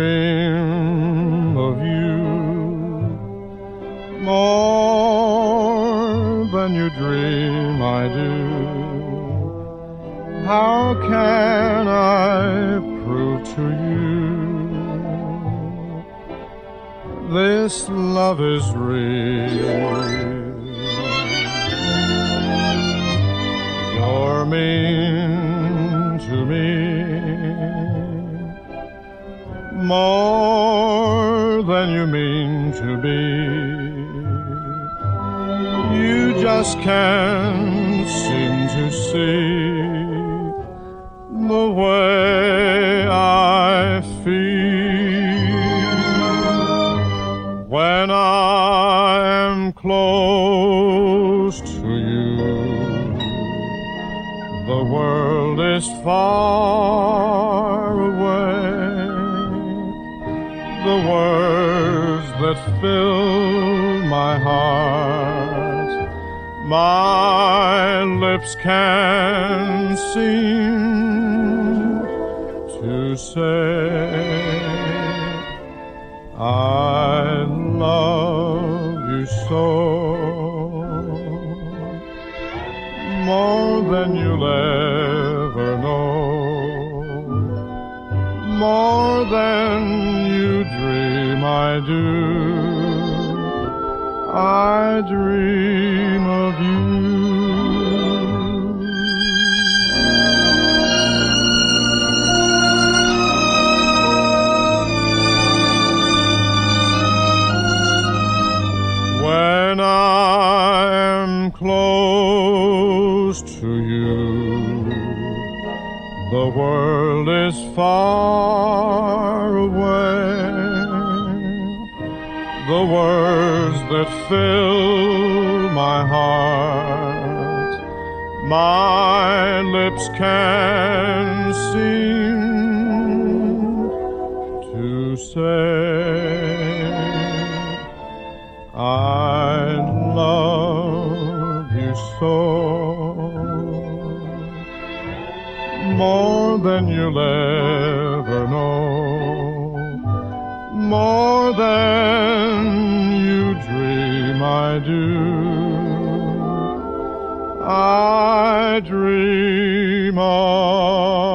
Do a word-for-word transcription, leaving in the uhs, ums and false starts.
dream of you more than you dream I do. How can I prove to you this love is real? You're mean to me more than you mean to be. You just can't seem to see the way I feel when I am close to you. The world is far away. The words that fill my heart, my lips can't seem to say. I love you so, more than you'll ever know, more than you dream I do. I dream of you. When I am close to you, the world is far away. The words that fill my heart, my lips can seem to say. I love you so, more than you'll ever know, more than you dream I do. I dream of